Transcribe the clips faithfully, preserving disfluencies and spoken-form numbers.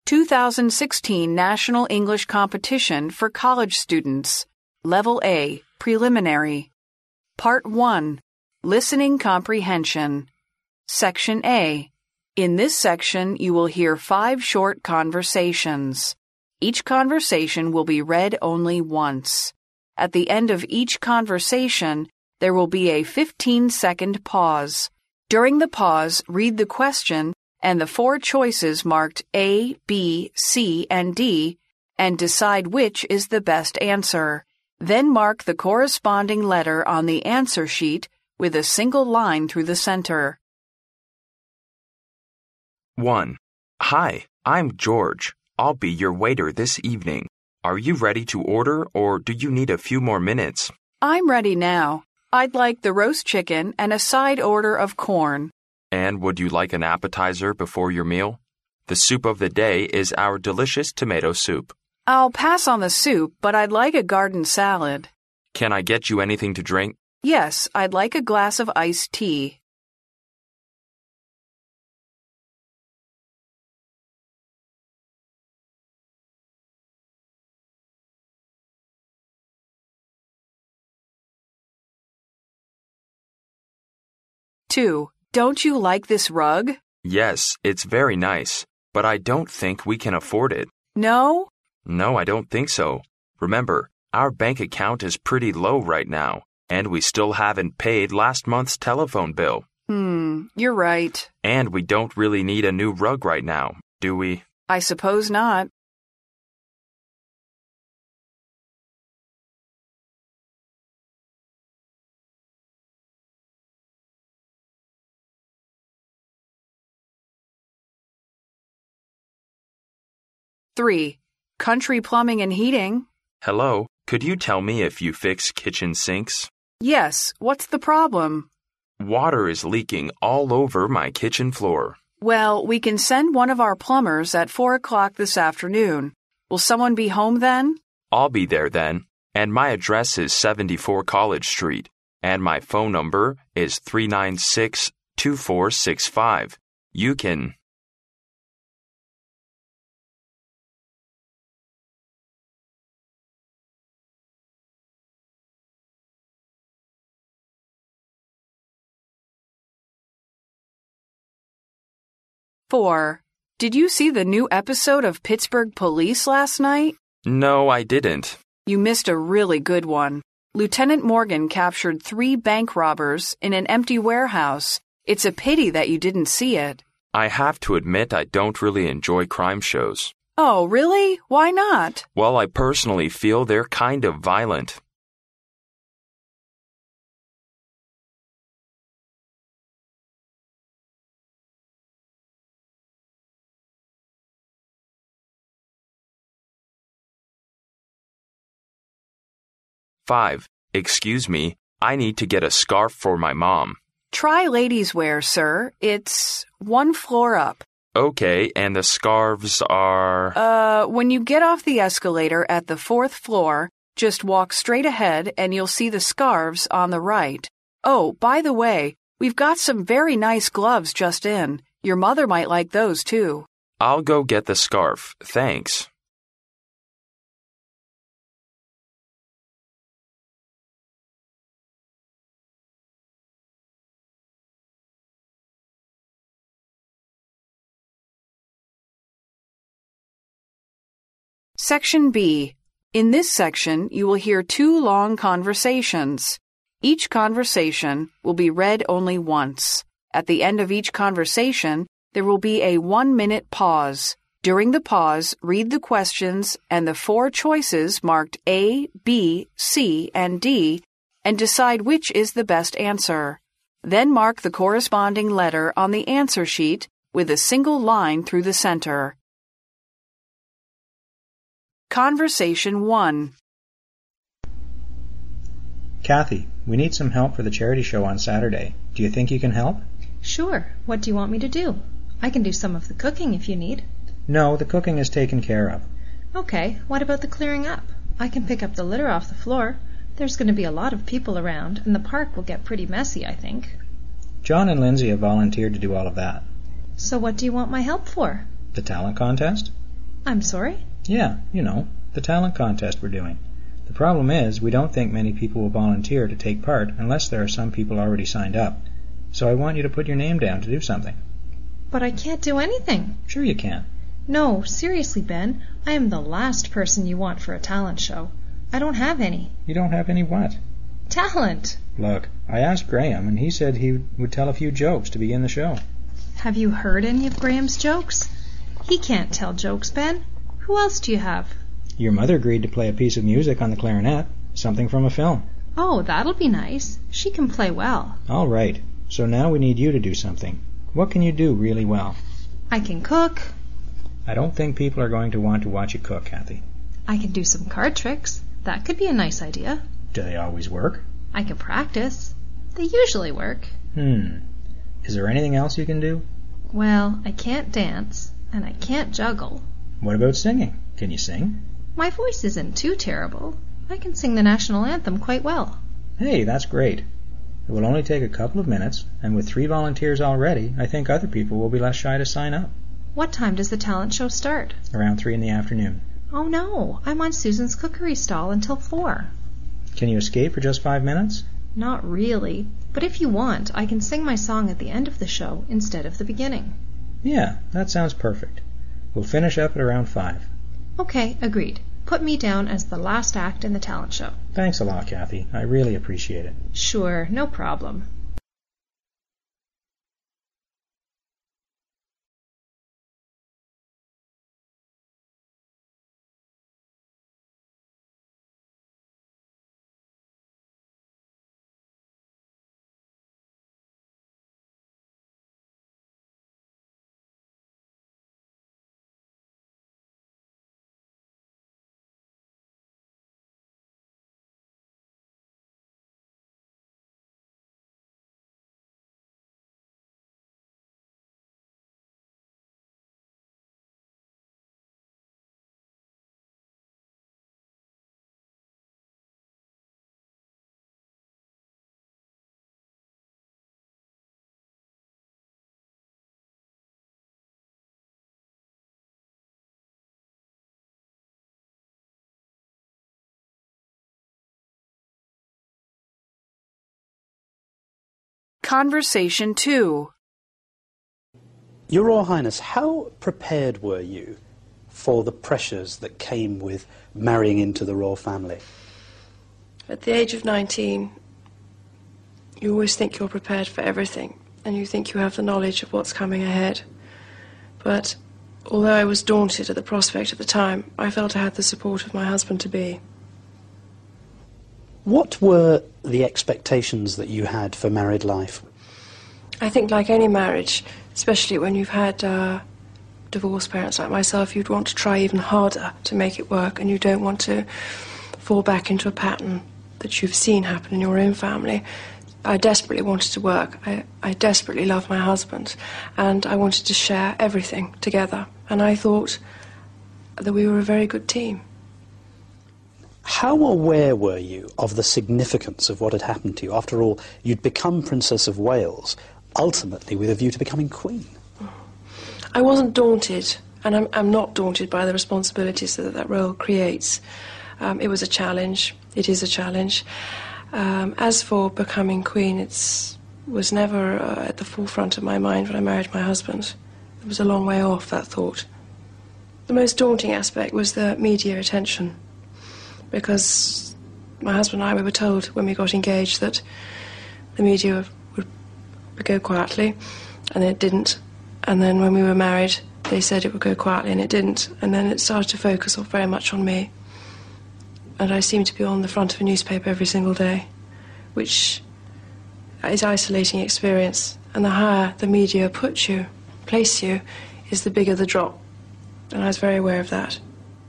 two thousand sixteen National English Competition for College Students. Level A, Preliminary. Part one, Listening Comprehension. Section A. In this section, you will hear five short conversations. Each conversation will be read only once. At the end of each conversation, there will be a fifteen-second pause. During the pause, read the question and the four choices marked A, B, C, and D, and decide which is the best answer. Then mark the corresponding letter on the answer sheet with a single line through the center. one. Hi, I'm George. I'll be your waiter this evening. Are you ready to order, or do you need a few more minutes? I'm ready now. I'd like the roast chicken and a side order of corn. And would you like an appetizer before your meal? The soup of the day is our delicious tomato soup. I'll pass on the soup, but I'd like a garden salad. Can I get you anything to drink? Yes, I'd like a glass of iced tea. two. Don't you like this rug? Yes, it's very nice, but I don't think we can afford it. No? No, I don't think so. Remember, our bank account is pretty low right now, and we still haven't paid last month's telephone bill. Hmm, you're right. And we don't really need a new rug right now, do we? I suppose not. three. Country Plumbing and Heating. Hello, could you tell me if you fix kitchen sinks? Yes, what's the problem? Water is leaking all over my kitchen floor. Well, we can send one of our plumbers at four o'clock this afternoon. Will someone be home then? I'll be there then, and my address is seventy-four College Street, and my phone number is three nine six, two four six five. You can... four. Did you see the new episode of Pittsburgh Police last night? No, I didn't. You missed a really good one. Lieutenant Morgan captured three bank robbers in an empty warehouse. It's a pity that you didn't see it. I have to admit I don't really enjoy crime shows. Oh, really? Why not? Well, I personally feel they're kind of violent. five. Excuse me, I need to get a scarf for my mom. Try ladies' wear, sir. It's one floor up. Okay, and the scarves are... Uh, when you get off the escalator at the fourth floor, just walk straight ahead and you'll see the scarves on the right. Oh, by the way, we've got some very nice gloves just in. Your mother might like those, too. I'll go get the scarf, thanks. Section B. In this section, you will hear two long conversations. Each conversation will be read only once. At the end of each conversation, there will be a one-minute pause. During the pause, read the questions and the four choices marked A, B, C, and D, and decide which is the best answer. Then mark the corresponding letter on the answer sheet with a single line through the center. Conversation one. Kathy, we need some help for the charity show on Saturday. Do you think you can help? Sure. What do you want me to do? I can do some of the cooking if you need. No, the cooking is taken care of. Okay. What about the clearing up? I can pick up the litter off the floor. There's going to be a lot of people around, and the park will get pretty messy, I think. John and Lindsay have volunteered to do all of that. So what do you want my help for? The talent contest? I'm sorry? Yeah, you know, the talent contest we're doing. The problem is, we don't think many people will volunteer to take part unless there are some people already signed up. So I want you to put your name down to do something. But I can't do anything. Sure you can. No, seriously, Ben. I am the last person you want for a talent show. I don't have any. You don't have any what? Talent. Look, I asked Graham, and he said he would tell a few jokes to begin the show. Have you heard any of Graham's jokes? He can't tell jokes, Ben. Who else do you have? Your mother agreed to play a piece of music on the clarinet, something from a film. Oh, that'll be nice. She can play well. All right. So now we need you to do something. What can you do really well? I can cook. I don't think people are going to want to watch you cook, Kathy. I can do some card tricks. That could be a nice idea. Do they always work? I can practice. They usually work. Hmm. Is there anything else you can do? Well, I can't dance, and I can't juggle. What about singing? Can you sing? My voice isn't too terrible. I can sing the national anthem quite well. Hey, that's great. It will only take a couple of minutes, and with three volunteers already, I think other people will be less shy to sign up. What time does the talent show start? Around three in the afternoon. Oh no, I'm on Susan's cookery stall until four. Can you escape for just five minutes? Not really, but if you want, I can sing my song at the end of the show instead of the beginning. Yeah, that sounds perfect. We'll finish up at around five. Okay, agreed. Put me down as the last act in the talent show. Thanks a lot, Kathy. I really appreciate it. Sure, no problem. Conversation two. Your Royal Highness, how prepared were you for the pressures that came with marrying into the royal family? At the age of nineteen, you always think you're prepared for everything, and you think you have the knowledge of what's coming ahead. But although I was daunted at the prospect at the time, I felt I had the support of my husband-to-be. What were the expectations that you had for married life? I think like any marriage, especially when you've had uh, divorced parents like myself, you'd want to try even harder to make it work, and you don't want to fall back into a pattern that you've seen happen in your own family. I desperately wanted to work. I, I desperately loved my husband, and I wanted to share everything together. And I thought that we were a very good team. How aware were you of the significance of what had happened to you? After all, you'd become Princess of Wales, ultimately with a view to becoming Queen. I wasn't daunted, and I'm, I'm not daunted by the responsibilities that that role creates. Um, it was a challenge. It is a challenge. Um, as for becoming Queen, it was never uh, at the forefront of my mind when I married my husband. It was a long way off, that thought. The most daunting aspect was the media attention, because my husband and I, we were told when we got engaged that the media would, would go quietly, and it didn't. And then when we were married, they said it would go quietly, and it didn't. And then it started to focus very much on me. And I seemed to be on the front of a newspaper every single day, which is an isolating experience. And the higher the media puts you, place you, is the bigger the drop. And I was very aware of that.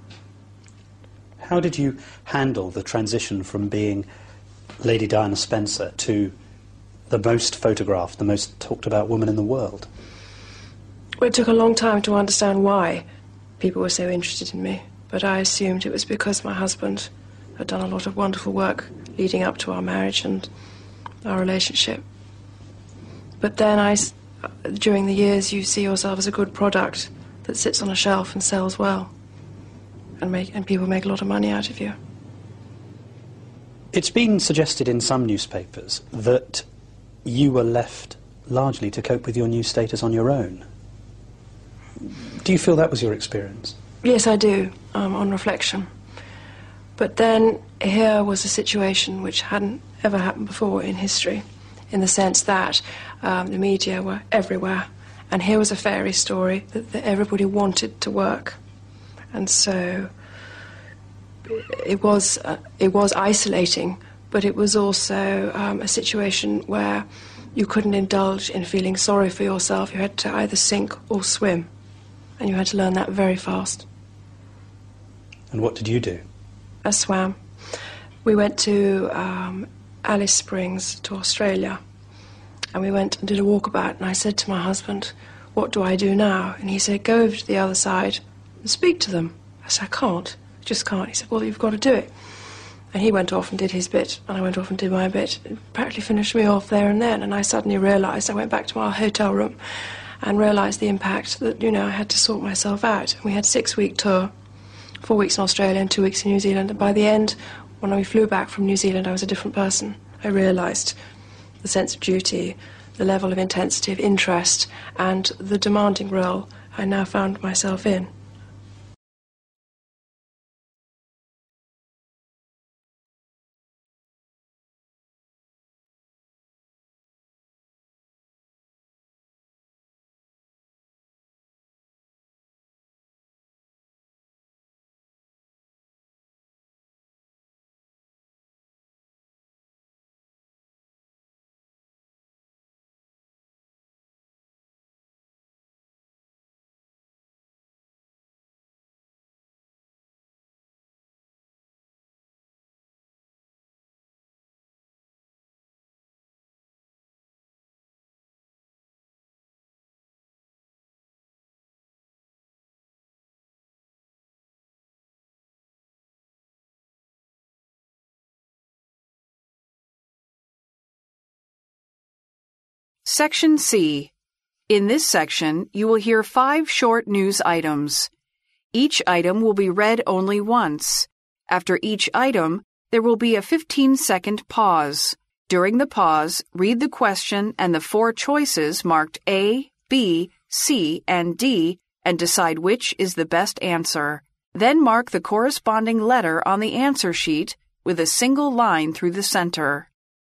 How did you handle the transition from being Lady Diana Spencer to the most photographed, the most talked about woman in the world? Well, it took a long time to understand why people were so interested in me, but I assumed it was because my husband had done a lot of wonderful work leading up to our marriage and our relationship. But then I, during the years, you see yourself as a good product that sits on a shelf and sells well. and make and people make a lot of money out of you. It's been suggested in some newspapers that you were left largely to cope with your new status on your own. Do you feel that was your experience? Yes, I do, um, on reflection. But then here was a situation which hadn't ever happened before in history, in the sense that um, the media were everywhere, and here was a fairy story that, that everybody wanted to work. And so it was, uh, it was isolating, but it was also um, a situation where you couldn't indulge in feeling sorry for yourself. You had to either sink or swim, and you had to learn that very fast. And what did you do? I swam. We went to um, Alice Springs, to Australia, and we went and did a walkabout, and I said to my husband, what do I do now? And he said, go over to the other side and speak to them. I said, I can't, I just can't. He said, well, you've got to do it. And he went off and did his bit, and I went off and did my bit. It practically finished me off there and then, and I suddenly realised, I went back to our hotel room and realised the impact that, you know, I had to sort myself out. We had a six-week tour, four weeks in Australia and two weeks in New Zealand, and by the end, when we flew back from New Zealand, I was a different person. I realised the sense of duty, the level of intensity of interest, and the demanding role I now found myself in. Section C. In this section, you will hear five short news items. Each item will be read only once. After each item, there will be a fifteen-second pause. During the pause, read the question and the four choices marked A, B, C, and D and decide which is the best answer. Then mark the corresponding letter on the answer sheet with a single line through the center.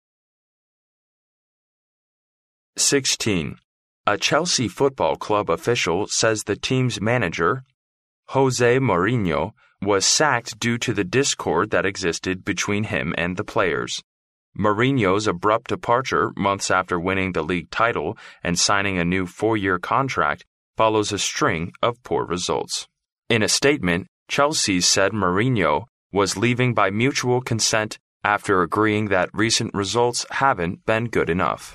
sixteen. A Chelsea Football Club official says the team's manager, Jose Mourinho, was sacked due to the discord that existed between him and the players. Mourinho's abrupt departure months after winning the league title and signing a new four-year contract follows a string of poor results. In a statement, Chelsea said Mourinho was leaving by mutual consent after agreeing that recent results haven't been good enough.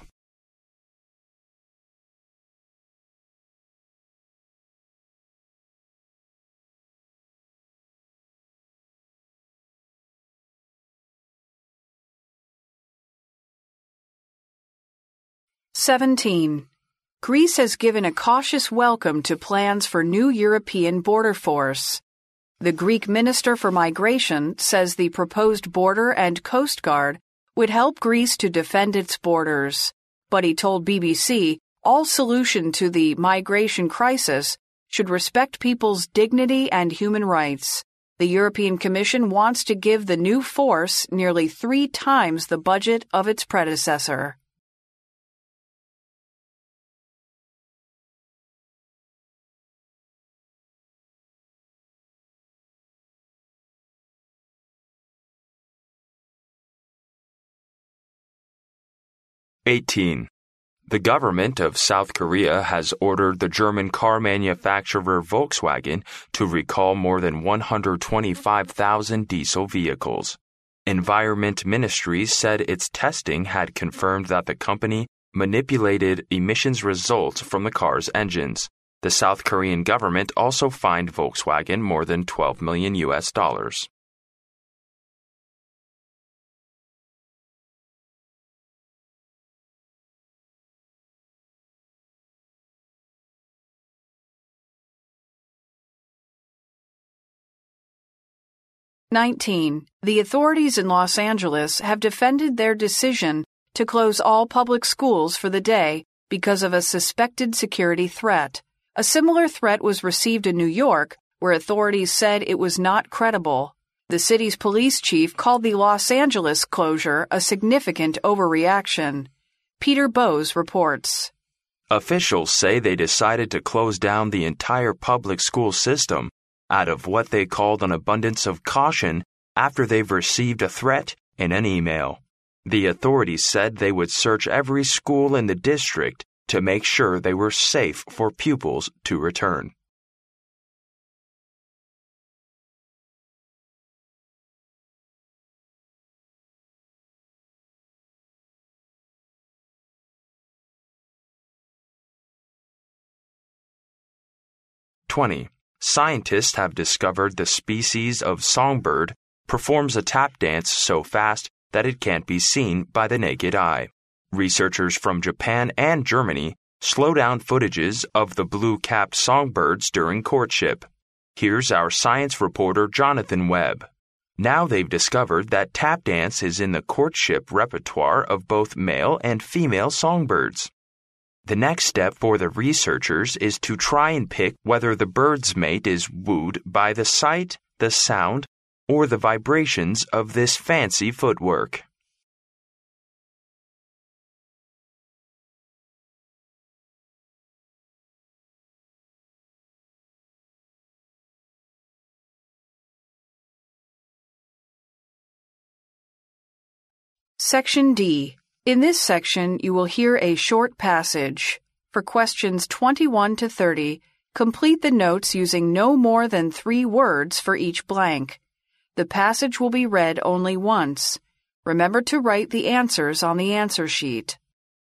seventeen. Greece has given a cautious welcome to plans for new European border force. The Greek Minister for Migration says the proposed border and coast guard would help Greece to defend its borders. But he told B B C all solution to the migration crisis should respect people's dignity and human rights. The European Commission wants to give the new force nearly three times the budget of its predecessor. eighteen. The government of South Korea has ordered the German car manufacturer Volkswagen to recall more than one hundred twenty-five thousand diesel vehicles. Environment Ministry said its testing had confirmed that the company manipulated emissions results from the car's engines. The South Korean government also fined Volkswagen more than twelve million U S dollars. nineteen. The authorities in Los Angeles have defended their decision to close all public schools for the day because of a suspected security threat. A similar threat was received in New York, where authorities said it was not credible. The city's police chief called the Los Angeles closure a significant overreaction. Peter Bowes reports. Officials say they decided to close down the entire public school system out of what they called an abundance of caution after they've received a threat in an email. The authorities said they would search every school in the district to make sure they were safe for pupils to return. twenty. Scientists have discovered the species of songbird performs a tap dance so fast that it can't be seen by the naked eye. Researchers from Japan and Germany slow down footages of the blue-capped songbirds during courtship. Here's our science reporter Jonathan Webb. Now they've discovered that tap dance is in the courtship repertoire of both male and female songbirds. The next step for the researchers is to try and pick whether the bird's mate is wooed by the sight, the sound, or the vibrations of this fancy footwork. Section D. In this section, you will hear a short passage. For questions twenty-one to thirty, complete the notes using no more than three words for each blank. The passage will be read only once. Remember to write the answers on the answer sheet.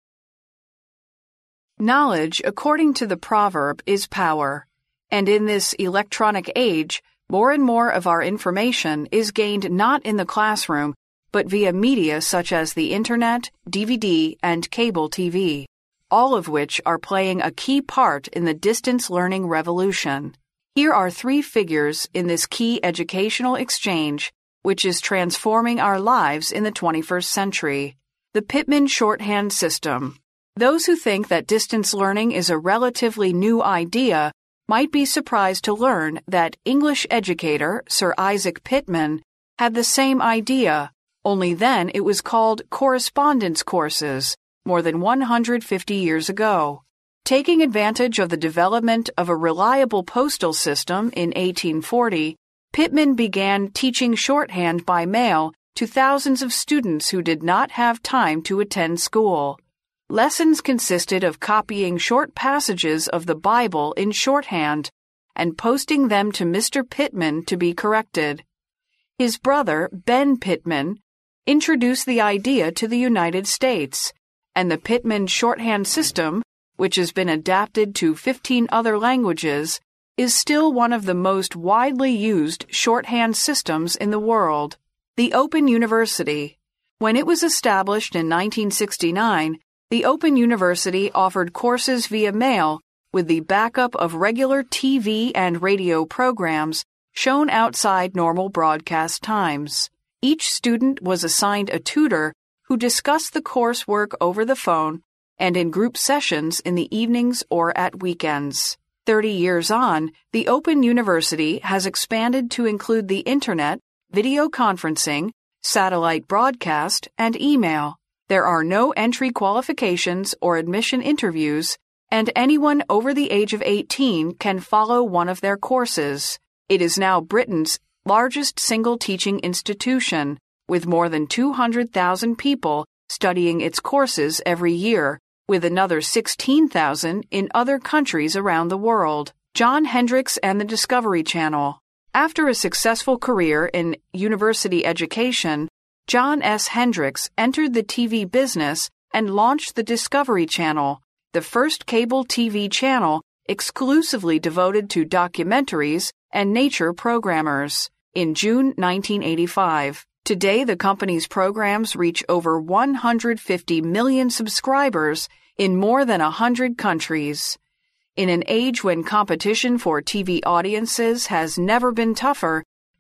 Knowledge, according to the proverb, is power. And in this electronic age, more and more of our information is gained not in the classroom, but via media such as the Internet, D V D, and cable T V, all of which are playing a key part in the distance learning revolution. Here are three figures in this key educational exchange, which is transforming our lives in the twenty-first century. The Pitman Shorthand System. Those who think that distance learning is a relatively new idea might be surprised to learn that English educator Sir Isaac Pitman had the same idea, only then it was called correspondence courses, more than one hundred fifty years ago. Taking advantage of the development of a reliable postal system in eighteen forty, Pitman began teaching shorthand by mail to thousands of students who did not have time to attend school. Lessons consisted of copying short passages of the Bible in shorthand and posting them to Mister Pitman to be corrected. His brother, Ben Pitman, introduced the idea to the United States, and the Pitman shorthand system, which has been adapted to fifteen other languages, is still one of the most widely used shorthand systems in the world. The Open University. When it was established in nineteen sixty-nine, the Open University offered courses via mail with the backup of regular T V and radio programs shown outside normal broadcast times. Each student was assigned a tutor who discussed the coursework over the phone and in group sessions in the evenings or at weekends. Thirty years on, the Open University has expanded to include the Internet, video conferencing, satellite broadcast, and email. There are no entry qualifications or admission interviews, and anyone over the age of eighteen can follow one of their courses. It is now Britain's largest single teaching institution, with more than two hundred thousand people studying its courses every year, with another sixteen thousand in other countries around the world. John Hendricks and the Discovery Channel. After a successful career in university education, John S. Hendricks entered the T V business and launched the Discovery Channel, the first cable T V channel exclusively devoted to documentaries and nature programmers, in June nineteen eighty-five. Today, the company's programs reach over one hundred fifty million subscribers in more than one hundred countries. In an age when competition for T V audiences has never been tougher,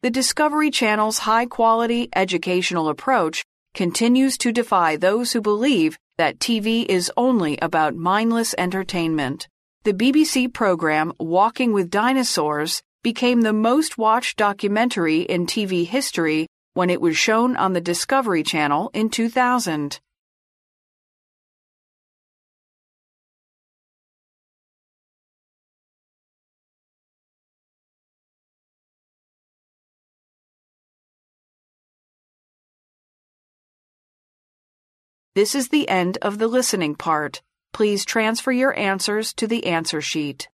The Discovery Channel's high-quality educational approach continues to defy those who believe that T V is only about mindless entertainment. The B B C program Walking with Dinosaurs became the most-watched documentary in T V history when it was shown on the Discovery Channel in two thousand. This is the end of the listening part. Please transfer your answers to the answer sheet.